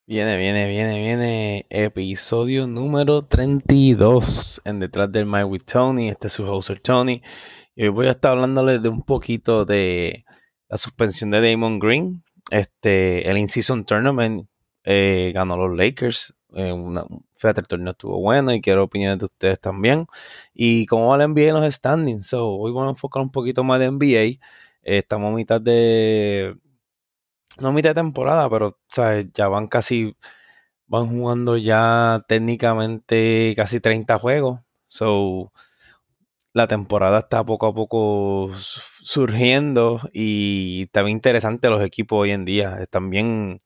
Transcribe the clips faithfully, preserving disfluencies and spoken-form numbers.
Viene, viene, viene, viene. Episodio número treinta y dos en Detrás del Mic with Tony. Este es su host Tony. Y hoy voy a estar hablándole de un poquito de la suspensión de Damon Green. Este, el In-Season Tournament eh, ganó los Lakers. Eh, una, fíjate, el torneo estuvo bueno y quiero opiniones de ustedes también. Y cómo va la N B A en los standings. So, hoy vamos a enfocar un poquito más de N B A. Eh, estamos a mitad de, no a mitad de temporada, pero ¿sabes? Ya van casi van jugando ya técnicamente casi treinta juegos. So, la temporada está poco a poco s- surgiendo y está bien interesante los equipos hoy en día. Están bien,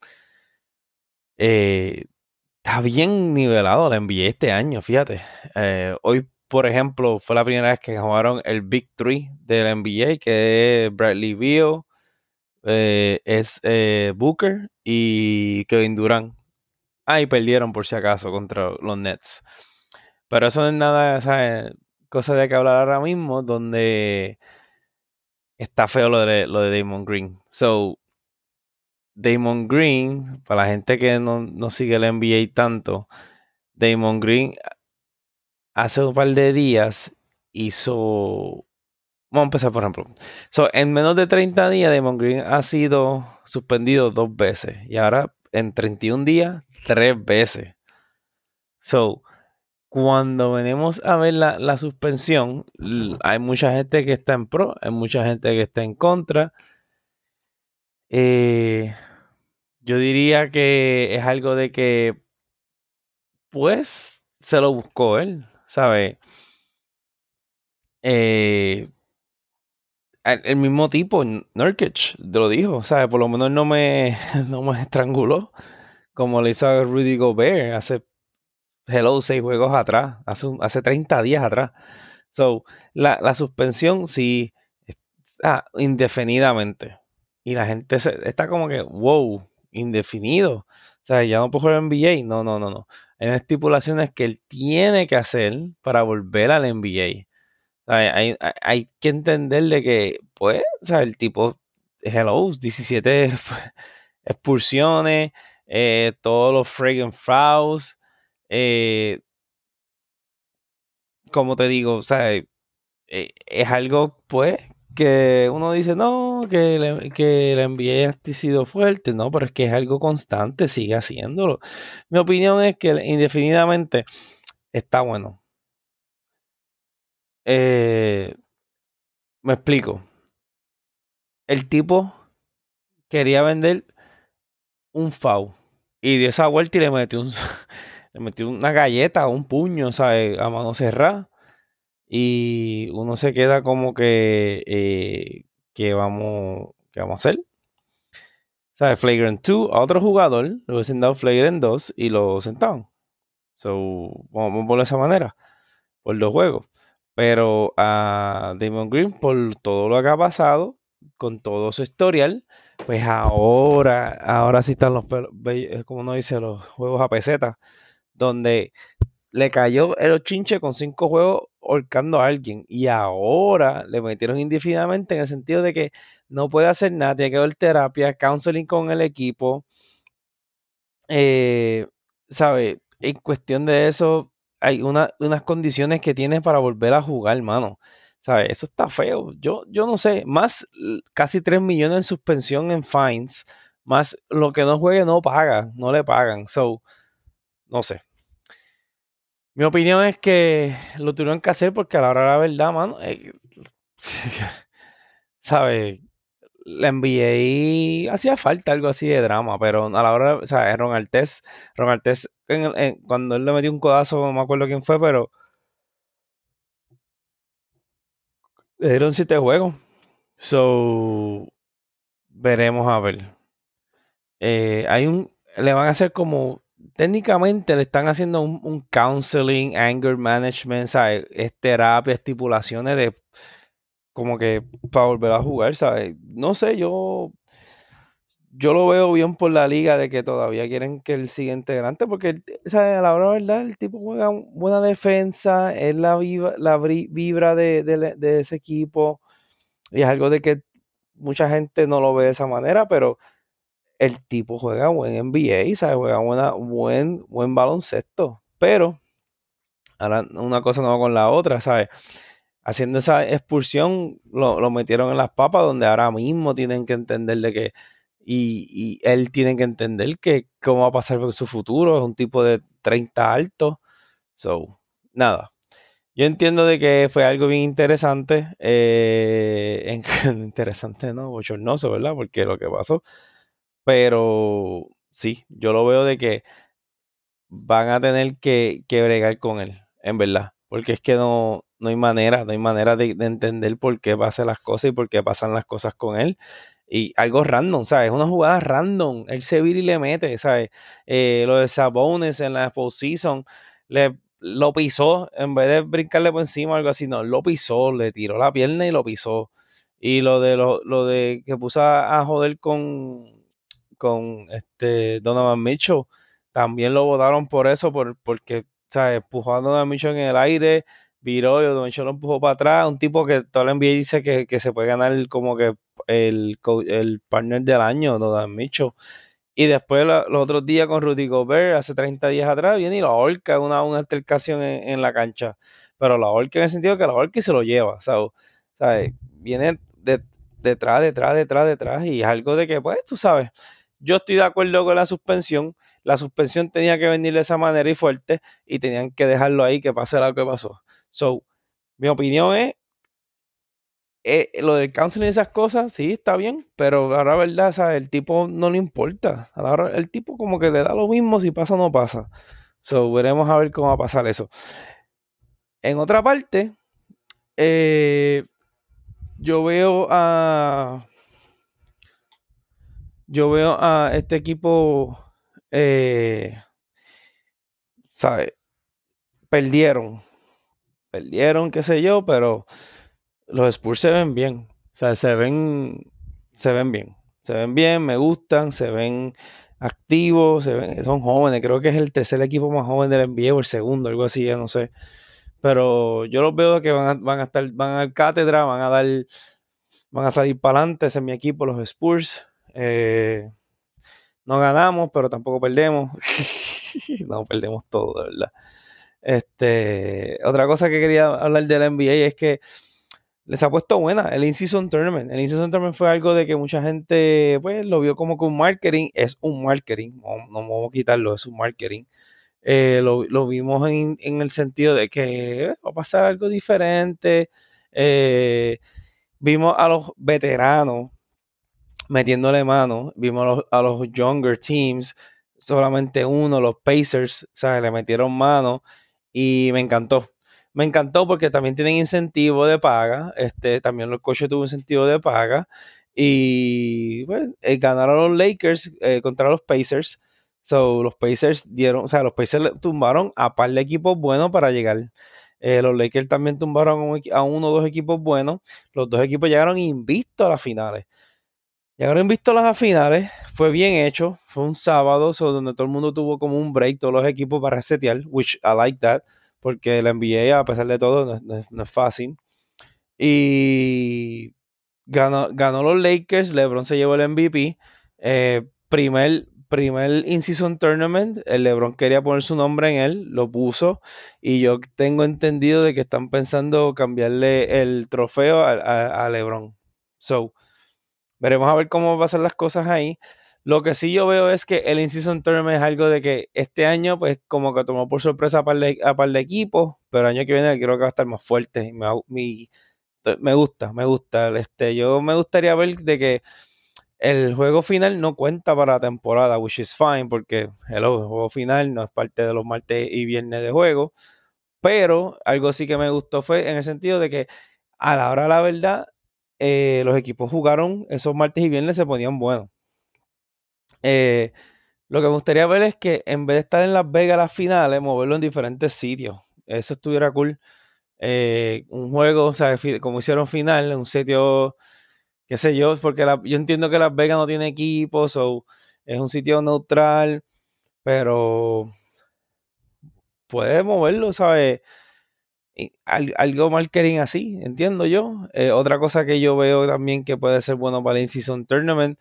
eh, está bien nivelado la N B A este año, fíjate. Eh, hoy, por ejemplo, fue la primera vez que jugaron el Big Three de la N B A, que es Bradley Beal, eh, es eh, Booker y Kevin Durant. Ah, y perdieron por si acaso contra los Nets. Pero eso no es nada, ¿sabes? Cosa de que hablar ahora mismo, donde está feo lo de, lo de Damon Green. So, Damon Green, para la gente que no, no sigue el N B A tanto, Damon Green hace un par de días hizo. Vamos a empezar, por ejemplo. So, en menos de treinta días, Damon Green ha sido suspendido dos veces. Y ahora, en treinta y un días, tres veces. So, cuando venimos a ver la, la suspensión, l- hay mucha gente que está en pro, hay mucha gente que está en contra. Eh, yo diría que es algo de que, pues, se lo buscó él, ¿sabe? Eh, el, el mismo tipo, N- Nurkic, lo dijo, ¿sabe? Por lo menos no me, no me estranguló, como le hizo a Rudy Gobert hace, hello, seis juegos atrás, hace, un- hace treinta días atrás. So, la, la suspensión sí está indefinidamente. Y la gente se- está como que, wow, indefinido. O sea, ya no puedo jugar N B A. No, no, no, no. Hay unas estipulaciones que él tiene que hacer para volver al N B A. O sea, hay, hay, hay que entender de que, pues, o sea, el tipo, hello, diecisiete expulsiones, eh, todos los friggin' fouls, eh, como te digo, o sea, eh, es algo, pues, que uno dice, no, que, le- que la N B A ha sido fuerte, no, pero es que es algo constante, sigue haciéndolo. Mi opinión es que indefinidamente está bueno. Eh, me explico. El tipo quería vender un FAU y dio esa vuelta y le metió, un, le metió una galleta, un puño, ¿sabes? A mano cerrada. Y uno se queda como que, eh, ¿qué vamos, qué vamos a hacer? ¿Sabes? Flagrant dos a otro jugador, le hubiesen dado Flagrant dos y lo sentaban. So, vamos a ponerlo de esa manera, por dos juegos. Pero a Damon Green, por todo lo que ha pasado, con todo su historial, pues ahora, ahora sí están los, pelos- ve- como uno dice, los juegos a peseta, donde le cayó el chinche con cinco juegos horcando a alguien y ahora le metieron indefinidamente en el sentido de que no puede hacer nada, tiene que ver terapia, counseling con el equipo, eh, ¿sabe? En cuestión de eso, hay una- unas condiciones que tienes para volver a jugar, hermano. ¿Sabe? Eso está feo. Yo, yo no sé, más l- casi tres millones en suspensión en fines, más lo que no juegue no paga, no le pagan. So, no sé. Mi opinión es que lo tuvieron que hacer porque a la hora de la verdad, mano, eh, ¿sabe? La N B A hacía falta algo así de drama, pero a la hora, o sea, Ron Artest, Ron Artest, en el- en- cuando él le metió un codazo, no me acuerdo quién fue, pero le dieron siete juegos. So, veremos a ver. Eh, hay un, le van a hacer como, técnicamente le están haciendo un, un counseling, anger management, ¿sabes? Es terapia, estipulaciones de como que para volver a jugar, ¿sabes? No sé, yo yo lo veo bien por la liga de que todavía quieren que él siga integrante, porque él, ¿sabe? A la hora de verdad, el tipo juega un- buena defensa, es la, viva, la bri- vibra de, de- de ese equipo, y es algo de que mucha gente no lo ve de esa manera, pero el tipo juega buen N B A, ¿sabes? Juega buena, buen, buen baloncesto, pero ahora una cosa no va con la otra, ¿sabes? Haciendo esa expulsión lo, lo metieron en las papas donde ahora mismo tienen que entender de que y, y él tiene que entender que cómo va a pasar con su futuro, es un tipo de treinta alto, so, nada. Yo entiendo de que fue algo bien interesante, eh, en- interesante, ¿no? Bochornoso, ¿verdad? Porque lo que pasó, pero sí, yo lo veo de que van a tener que, que bregar con él, en verdad. Porque es que no, no hay manera, no hay manera de, de entender por qué pasan las cosas y por qué pasan las cosas con él. Y algo random, ¿sabes? Una jugada random. Él se vira y le mete, ¿sabes? Eh, lo de Sabonis en la postseason, le, lo pisó, en vez de brincarle por encima o algo así, no, lo pisó, le tiró la pierna y lo pisó. Y lo de lo, lo de que puso a, a joder con, con este Donovan Mitchell también lo votaron por eso, por, porque, ¿sabes? Empujó a Donovan Mitchell en el aire, viró y Donovan Mitchell lo empujó para atrás. Un tipo que todo el N B A dice que, que se puede ganar como que el, el partner del año, Donovan Mitchell. Y después la, los otros días con Rudy Gobert, hace treinta días atrás, viene y lo ahorca una, una altercación en, en la cancha. Pero la ahorca en el sentido que la ahorca y se lo lleva, ¿sabes? ¿Sabes? Viene de, detrás, detrás, detrás, detrás. Y es algo de que, pues, tú sabes, yo estoy de acuerdo con la suspensión. La suspensión tenía que venir de esa manera y fuerte. Y tenían que dejarlo ahí que pase lo que pasó. So, mi opinión es eh, lo del counseling y esas cosas, sí, está bien, pero ahora, verdad, ¿sabes? El tipo no le importa. Ahora el tipo como que le da lo mismo si pasa o no pasa. So, veremos a ver cómo va a pasar eso. En otra parte, eh, yo veo a yo veo a este equipo, eh, ¿sabes? Perdieron, perdieron, qué sé yo, pero los Spurs se ven bien. O sea, se ven, se ven bien. Se ven bien, me gustan, se ven activos, se ven, son jóvenes. Creo que es el tercer equipo más joven del N B A o el segundo, algo así, ya no sé. Pero yo los veo que van a, van a estar, van a dar cátedra, van a dar, van a salir para adelante. Ese es mi equipo, los Spurs. Eh, no ganamos, pero tampoco perdemos. No perdemos todo, de verdad. Este, otra cosa que quería hablar del N B A es que les ha puesto buena el In-Season Tournament. El In-Season Tournament fue algo de que mucha gente pues lo vio como que un marketing. Es un marketing, no, no vamos a quitarlo, es un marketing. Eh, lo, lo, vimos en, en, el sentido de que eh, va a pasar algo diferente. Eh, vimos a los veteranos metiéndole mano. Vimos a los, a los younger teams, solamente uno, los Pacers, ¿sabes? Le metieron mano y me encantó. Me encantó porque también tienen incentivo de paga, este, también los coaches tuvo incentivo de paga y bueno, eh, ganaron los Lakers eh, contra los Pacers. So, los Pacers dieron, o sea, los Pacers tumbaron a par de equipos buenos para llegar. Eh, los Lakers también tumbaron a uno o dos equipos buenos. Los dos equipos llegaron invictos a las finales. Y ahora han visto las finales, fue bien hecho, fue un sábado, so, donde todo el mundo tuvo como un break, todos los equipos para resetear, which I like that, porque la N B A, a pesar de todo, no, no, no es fácil. Y ganó, ganó los Lakers, LeBron se llevó el M V P, eh, primer, primer in-season tournament, el LeBron quería poner su nombre en él, lo puso, y yo tengo entendido de que están pensando cambiarle el trofeo a, a, a LeBron. So, veremos a ver cómo pasan las cosas ahí. Lo que sí yo veo es que el In-Season Tournament es algo de que este año, pues, como que tomó por sorpresa a par de, a par de equipos, pero el año que viene creo que va a estar más fuerte. Me, mi, me gusta, me gusta. Este, yo me gustaría ver de que el juego final no cuenta para la temporada, which is fine, porque hello, el juego final no es parte de los martes y viernes de juego. Pero algo sí que me gustó fue en el sentido de que a la hora de la verdad, eh, los equipos jugaron esos martes y viernes se ponían buenos. Eh, lo que me gustaría ver es que en vez de estar en Las Vegas las finales, moverlo en diferentes sitios. Eso estuviera cool. Eh, un juego, o sea, como hicieron final, un sitio, qué sé yo, porque la, yo entiendo que Las Vegas no tiene equipos, o es un sitio neutral, pero puede moverlo, ¿sabes? Algo marketing así, entiendo yo. Eh, otra cosa que yo veo también que puede ser bueno para el In-Season Tournament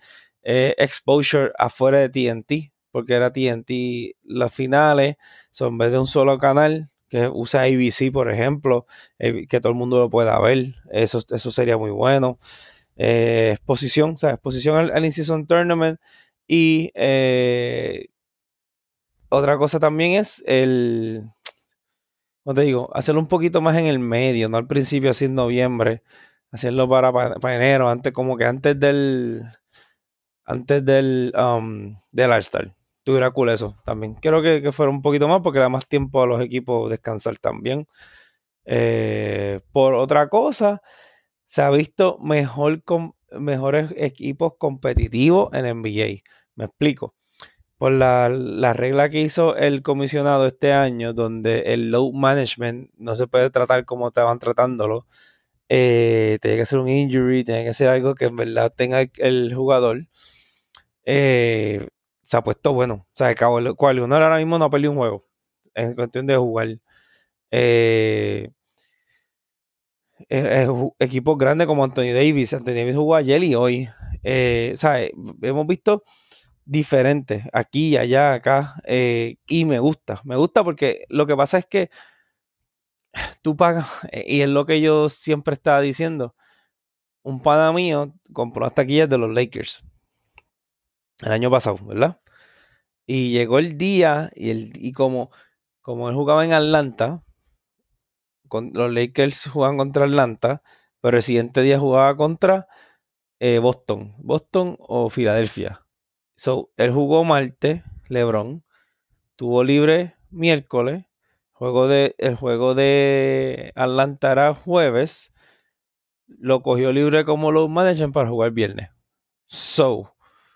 eh, exposure afuera de T N T, porque era T N T las finales, son en vez de un solo canal, que usa A B C, por ejemplo, eh, que todo el mundo lo pueda ver, eso, eso sería muy bueno. Eh, exposición, o sea, exposición al, al In-Season Tournament y eh, otra cosa también es el, como te digo, hacerlo un poquito más en el medio, no al principio así en noviembre, hacerlo para, para, para enero, antes como que antes del antes del um, del All-Star. Tuviera cool eso también. Quiero que, que fuera un poquito más porque da más tiempo a los equipos descansar también. Eh, por otra cosa, se ha visto mejor con mejores equipos competitivos en N B A. Me explico. Por la, la regla que hizo el comisionado este año, donde el load management no se puede tratar como estaban tratándolo. Eh, tiene que ser un injury, tiene que ser algo que en verdad tenga el, el jugador. Eh, se ha puesto bueno. O sea, Kawhi Leonard ahora mismo no ha perdido un juego en cuestión de jugar. Eh, eh, eh, equipos grandes como Anthony Davis. Anthony Davis jugó ayer y hoy. Eh, ¿sabes? Hemos visto diferentes aquí, allá, acá. Eh, y me gusta. Me gusta porque lo que pasa es que tú pagas, eh, y es lo que yo siempre estaba diciendo. Un pana mío compró las taquillas de los Lakers el año pasado, ¿verdad? Y llegó el día y, el, y como, como él jugaba en Atlanta, con, los Lakers jugaban contra Atlanta, pero el siguiente día jugaba contra eh, Boston, Boston o Filadelfia. So, él jugó martes, LeBron, tuvo libre miércoles, juego de, el juego de Atlanta era jueves, lo cogió libre como load management para jugar viernes. So,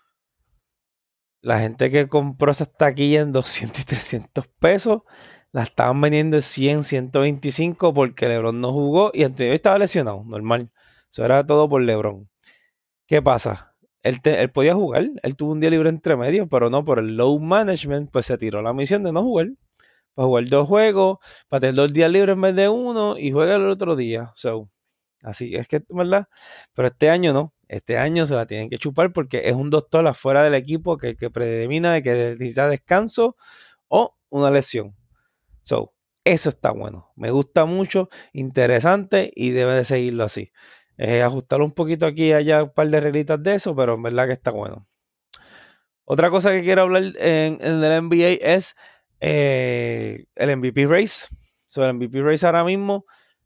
la gente que compró esas taquillas en doscientos y trescientos pesos, la estaban vendiendo en cien, ciento veinticinco porque LeBron no jugó y anterior estaba lesionado, normal. Eso era todo por LeBron. ¿Qué pasa? Él, te, él podía jugar, él tuvo un día libre entre medio, pero no por el low management, pues se tiró la misión de no jugar. Para jugar dos juegos, para tener dos días libres en vez de uno y juega el otro día. So, así es que, ¿verdad? Pero este año no. Este año se la tienen que chupar porque es un doctor afuera del equipo que, que predetermina de que necesita descanso o una lesión. So, eso está bueno. Me gusta mucho, interesante y debe de seguirlo así. Eh, ajustarlo un poquito aquí y allá, un par de reglitas de eso, pero en verdad que está bueno. Otra cosa que quiero hablar en, en el N B A es eh, el M V P Race. So, el M V P Race ahora mismo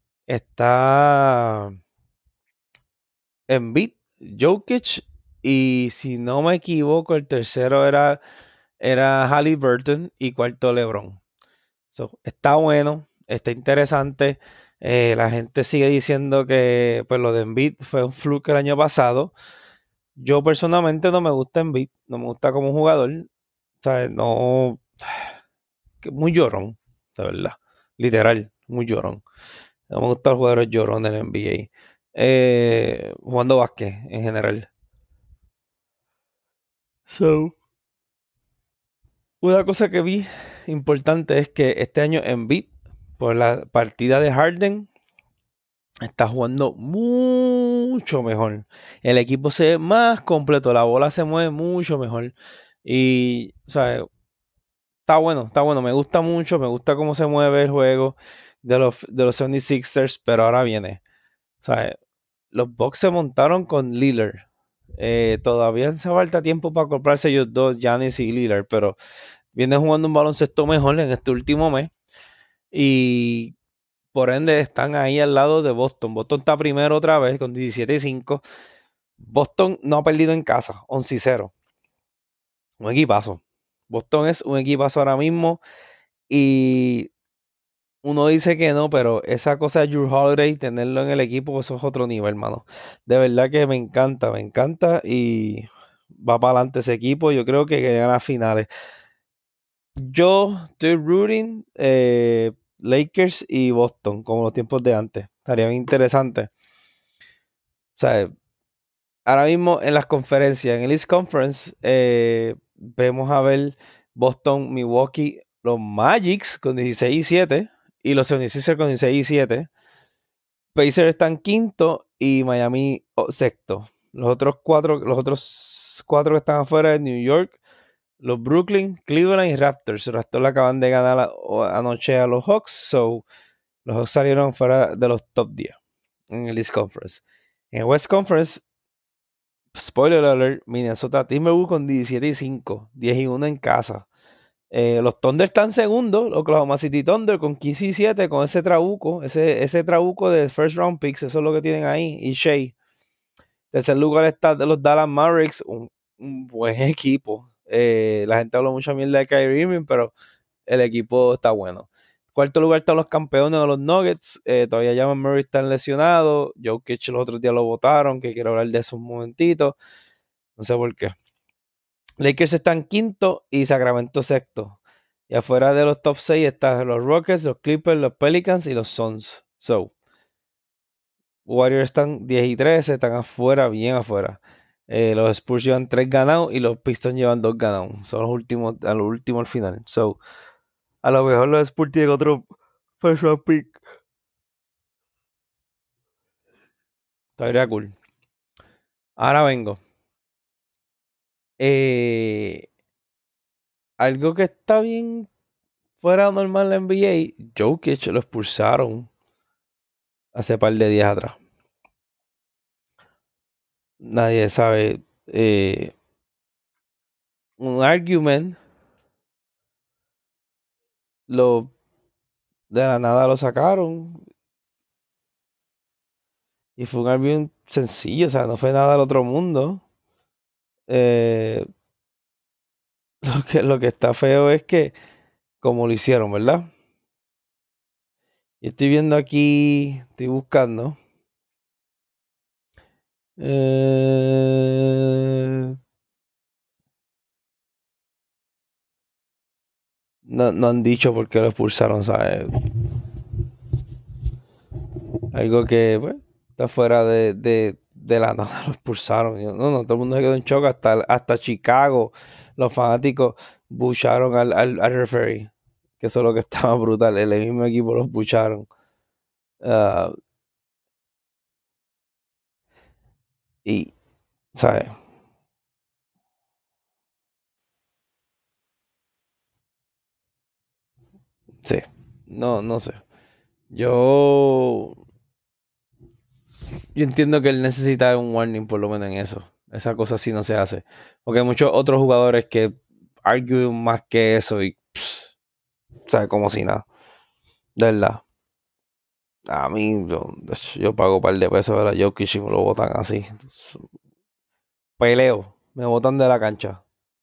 está Embiid, Jokic y si no me equivoco el tercero era, era Halliburton y cuarto LeBron. So, está bueno, está interesante. Eh, la gente sigue diciendo que pues lo de Embiid fue un fluke el año pasado. Yo personalmente no me gusta Embiid, no me gusta como jugador. O sea, no, muy llorón, de verdad. Literal, muy llorón. No me gusta los jugadores llorón del N B A. Eh, jugando básquet en general. So, una cosa que vi importante es que este año Embiid, por la partida de Harden, está jugando mucho mejor. El equipo se ve más completo, la bola se mueve mucho mejor. Y, o sea, está bueno, está bueno. Me gusta mucho, me gusta cómo se mueve el juego de los, de los setenta y seis ers, pero ahora viene. O sea, los Bucks se montaron con Lillard. Eh, todavía hace falta tiempo para comprarse ellos dos, Giannis y Lillard, pero vienen jugando un baloncesto mejor en este último mes. Y por ende están ahí al lado de Boston. Boston está primero otra vez con diecisiete y cinco. Boston no ha perdido en casa, once y cero. Un equipazo. Boston es un equipazo ahora mismo y uno dice que no, pero esa cosa de Drew Holiday, tenerlo en el equipo, eso es otro nivel, hermano. De verdad que me encanta, me encanta y va para adelante ese equipo. Yo creo que gana finales. Yo estoy rooting eh, Lakers y Boston, como los tiempos de antes. Estaría bien interesante. O sea, ahora mismo en las conferencias, en el East Conference, eh, vemos a ver Boston, Milwaukee, los Magics con dieciséis y siete y los setenta y seis ers con dieciséis y siete. Pacers están quinto y Miami oh, sexto. Los otros cuatro, los otros otros cuatro que están afuera es New York, los Brooklyn, Cleveland y Raptors. Los Raptors le acaban de ganar la, anoche a los Hawks, so los Hawks salieron fuera de los top diez en el East Conference. En el West Conference, spoiler alert, Minnesota Timberwolves con diecisiete y cinco, diez y uno en casa. Eh, los Thunder están segundos, los Oklahoma City Thunder con quince y siete, con ese trabuco, ese, ese trabuco de first round picks, eso es lo que tienen ahí, y Shea. Tercer lugar está de los Dallas Mavericks, un, un buen equipo. Eh, la gente habla mucha mierda de Kyrie Irving, pero el equipo está bueno. Cuarto lugar están los campeones de los Nuggets. Eh, todavía Jamal Murray está lesionado. Jokic los otros días lo votaron, que quiero hablar de eso un momentito. No sé por qué. Lakers están quinto y Sacramento sexto. Y afuera de los top seis están los Rockets, los Clippers, los Pelicans y los Suns. So, Warriors están diez y trece, están afuera, bien afuera. Eh, los Spurs llevan tres ganados y los Pistons llevan dos ganados. Son los últimos, a lo último al final. So, a lo mejor los Spurs tienen otro first round pick. Estaría cool. Ahora vengo. Eh, algo que está bien fuera normal en la N B A. Jokic lo expulsaron hace par de días atrás. Nadie sabe. Eh, un argument. Lo, de la nada lo sacaron. Y fue un argument sencillo. O sea, no fue nada del otro mundo. Eh, lo que, lo que está feo es que como lo hicieron, ¿verdad? Y estoy viendo aquí, estoy buscando. Eh, no, no han dicho por qué lo expulsaron, ¿sabes? Algo que, bueno, está fuera de, de, de la nada, lo expulsaron. Yo, no, no, todo el mundo se quedó en shock. Hasta, hasta Chicago, los fanáticos bucharon al, al, al referee. Que eso es lo que estaba brutal. El mismo equipo los bucharon. Uh, y, ¿sabes? Sí. No, no sé. Yo Yo entiendo que él necesita un warning por lo menos en eso. Esa cosa sí no se hace. Porque hay muchos otros jugadores que arguen más que eso y pss, sabe como si nada. De verdad. A mí yo, yo pago un par de pesos a la Jokic y me lo botan así. Entonces, peleo. Me botan de la cancha.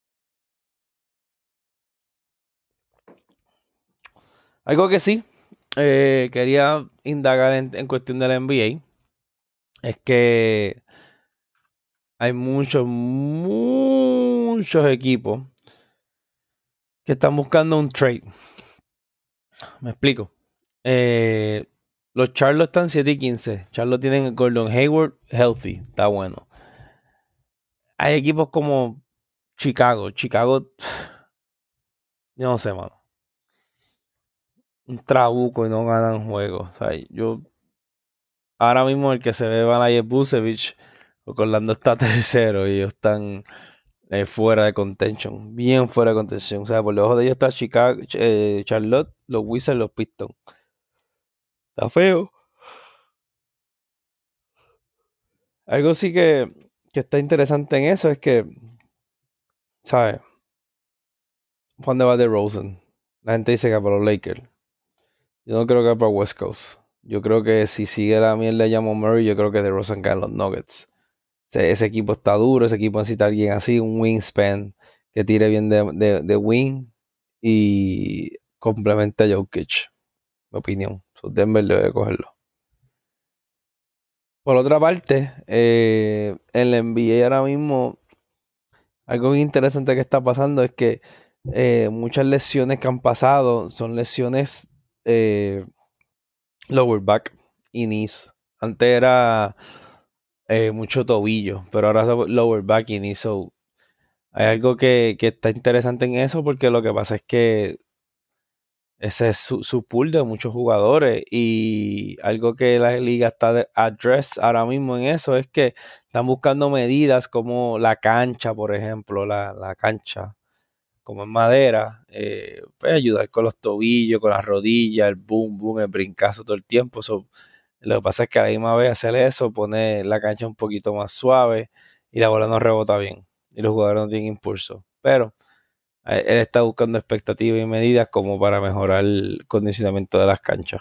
Algo que sí eh, quería indagar en, en cuestión de la N B A es que hay muchos, muchos equipos que están buscando un trade. Me explico. Eh, los Charlos están siete y quince. Charlos tienen Gordon Hayward healthy. Está bueno. Hay equipos como Chicago. Chicago, yo no sé, mano. Un trabuco y no ganan juegos. O sea, yo ahora mismo el que se ve van a Busevich, porque Orlando está tercero y ellos están eh, fuera de contention. Bien fuera de contention. O sea, por debajo de ellos está Chicago, eh, Charlotte, los Wizards, los Pistons. Está feo. Algo sí que, que está interesante en eso es que, ¿sabes? ¿Para dónde va de Rosen? La gente dice que para los Lakers. Yo no creo que para West Coast. Yo creo que si sigue la mierda de Jamal Murray, yo creo que de Rosen caen los Nuggets. Ese, ese equipo está duro, ese equipo necesita a alguien así, un wingspan que tire bien de, de, de wing y complemente a Jokic, mi opinión. So, Denver debe cogerlo. Por otra parte, eh, en la N B A ahora mismo, algo interesante que está pasando es que eh, muchas lesiones que han pasado son lesiones eh, lower back y knees. Antes era eh, mucho tobillo, pero ahora es lower back y knees. So, hay algo que, que está interesante en eso porque lo que pasa es que ese es su, su pool de muchos jugadores y algo que la liga está de address ahora mismo en eso es que están buscando medidas como la cancha, por ejemplo, la, la cancha como en madera, eh, puede ayudar con los tobillos, con las rodillas, el boom, boom, el brincazo todo el tiempo. So, lo que pasa es que a la misma vez hacer eso pone la cancha un poquito más suave y la bola no rebota bien y los jugadores no tienen impulso. Pero eh, él está buscando expectativas y medidas como para mejorar el condicionamiento de las canchas.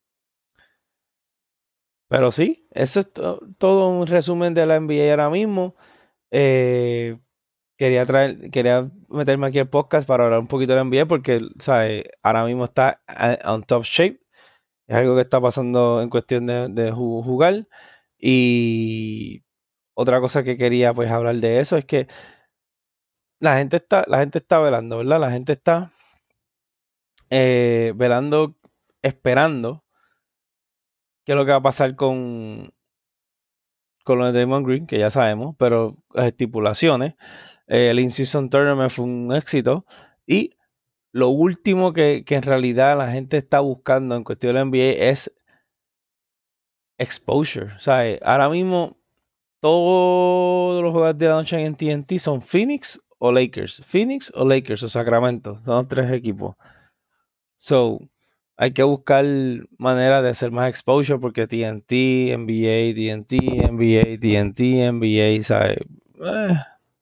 Pero sí, eso es to- todo un resumen de la N B A ahora mismo. Eh, quería traer, quería meterme aquí al podcast para hablar un poquito de la N B A porque, ¿sabes? Ahora mismo está a- on top shape. Es algo que está pasando en cuestión de, de ju- jugar. Y otra cosa que quería pues hablar de eso es que la gente está, la gente está velando, ¿verdad? La gente está eh, velando, esperando qué es lo que va a pasar con, con lo de Draymond Green, que ya sabemos, pero las estipulaciones. Eh, el In-Season Tournament fue un éxito. Y lo último que, que en realidad la gente está buscando en cuestión de la N B A es exposure. O sea, ahora mismo todos los jugadores de la noche en T N T son Phoenix o Lakers. Phoenix o Lakers o Sacramento. Son los tres equipos. So, hay que buscar maneras de hacer más exposure porque T N T, N B A, T N T, N B A, T N T, N B A, ¿sabes? Eh,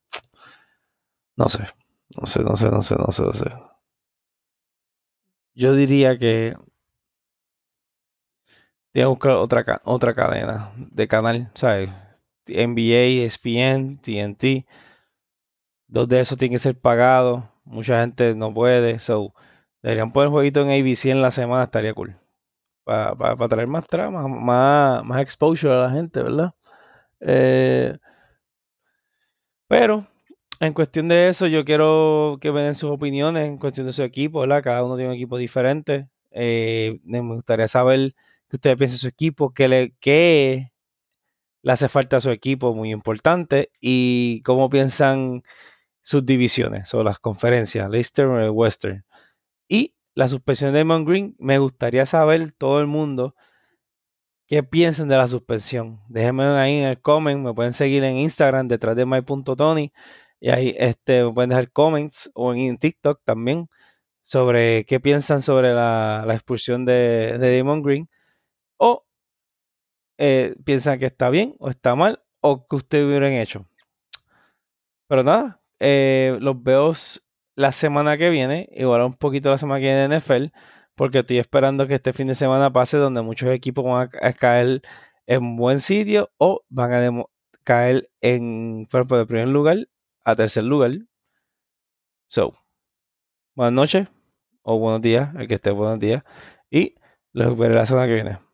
no sé, no sé, no sé, no sé, no sé, no sé. Yo diría que tiene que buscar otra, ca- otra cadena de canal, ¿sabes? N B A, E S P N, T N T, dos de esos tienen que ser pagados, mucha gente no puede, so, deberían poner jueguito en A B C en la semana, estaría cool, para pa, pa traer más trama, más, más exposure a la gente, ¿verdad? Eh, pero en cuestión de eso, yo quiero que me den sus opiniones en cuestión de su equipo, ¿verdad? Cada uno tiene un equipo diferente. Eh, me gustaría saber qué ustedes piensan de su equipo, qué le, qué le hace falta a su equipo, muy importante, y cómo piensan sus divisiones o las conferencias, Leicester o el Western. Y la suspensión de Damon Green, me gustaría saber todo el mundo qué piensan de la suspensión. Déjenme ahí en el comment, me pueden seguir en Instagram detrás de my.tony y ahí este, me pueden dejar comments o en TikTok también sobre qué piensan sobre la, la expulsión de, de Damon Green o eh, piensan que está bien o está mal o que ustedes hubieran hecho. Pero nada, eh, los veo s- la semana que viene, igual un poquito la semana que viene en N F L, porque estoy esperando que este fin de semana pase donde muchos equipos van a, ca- a caer en buen sitio o van a demo- caer en, por ejemplo, de primer lugar a tercer lugar. So, buenas noches o buenos días, el que esté buenos días, y los veré la semana que viene.